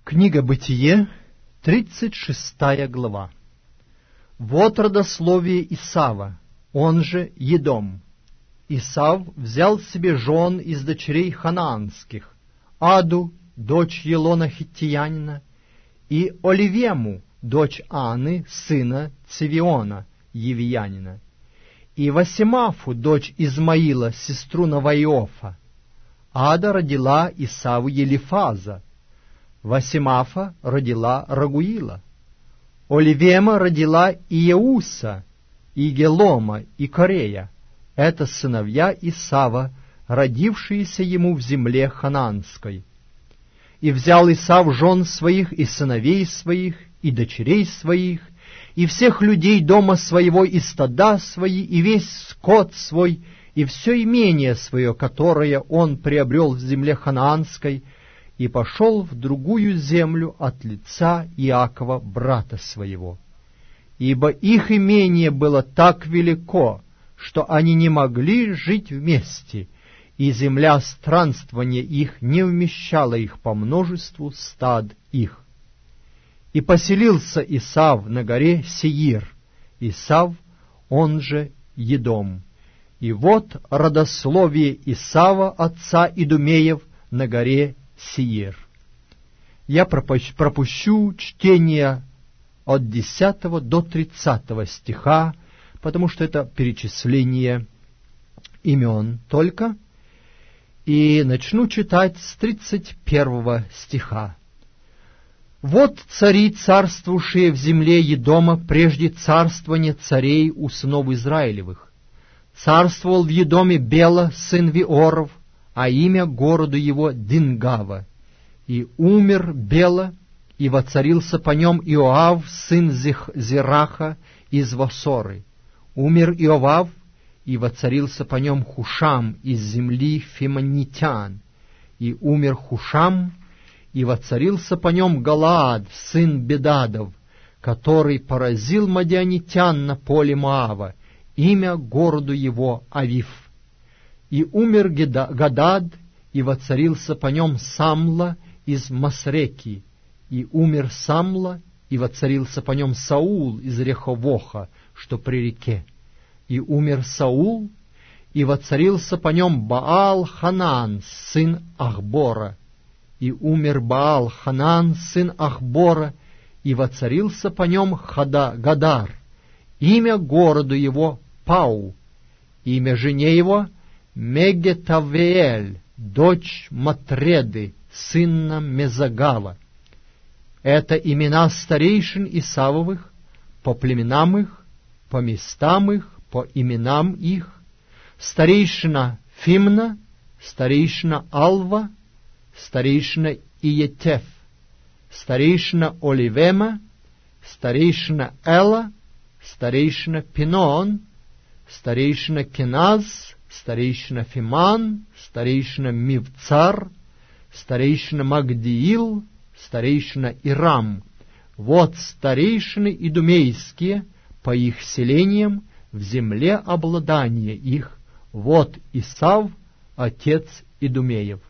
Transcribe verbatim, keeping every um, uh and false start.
Книга Бытие, тридцать шестая глава. Вот родословие Исава, он же Едом. Исав взял себе жен из дочерей ханаанских, Аду, дочь Елона хиттиянина, и Оливему, дочь Аны, сына Цивиона, евиянина, и Васимафу, дочь Измаила, сестру Наваиофа. Ада родила Исаву Елифаза, Васимафа родила Рагуила, Оливема родила Иеуса, и Гелома, и Корея. Это сыновья Исава, родившиеся ему в земле ханаанской. И взял Исав жен своих, и сыновей своих, и дочерей своих, и всех людей дома своего, и стада свои, и весь скот свой, и все имение свое, которое он приобрел в земле ханаанской, и пошел в другую землю от лица Иакова, брата своего. Ибо их имение было так велико, что они не могли жить вместе, и земля странствования их не вмещала их по множеству стад их. И поселился Исав на горе Сеир, Исав, он же Едом. И вот родословие Исава, отца Идумеев, на горе Сеир. Я пропущу чтение от десятого до тридцатого стиха, потому что это перечисление имен только, и начну читать с тридцать первого стиха. «Вот цари, царствовавшие в земле Едома прежде царствования царей у сынов Израилевых. Царствовал в Едоме Бела, сын Виоров, а имя городу его Дингава. И умер Бела, и воцарился по нем Иоав, сын Зераха, из Васоры. Умер Иовав, и воцарился по нем Хушам из земли фимонитян. И умер Хушам, и воцарился по нем Галаад, сын Бедадов, который поразил мадианитян на поле Моава, имя городу его Авив. И умер Гадад, и воцарился по нем Самла из Масреки. И умер Самла, и воцарился по нем Саул из Реховоха, что при реке. И умер Саул, и воцарился по нем Баал-Ханан, сын Ахбора. И умер Баал-Ханан, сын Ахбора, и воцарился по нем Хада-Гадар. Имя городу его Пау, имя жене его Мегетавеэль, дочь Матреды, сына Мезагава. Это имена старейшин Исавовых, по племенам их, по местам их, по именам их: старейшина Фимна, старейшина Алва, старейшина Иетеф, старейшина Оливема, старейшина Эла, старейшина Пинон, старейшина Кеназ, старейшина Фиман, старейшина Мивцар, старейшина Магдиил, старейшина Ирам. Вот старейшины идумейские по их селениям в земле обладания их. Вот Исав, отец Идумеев.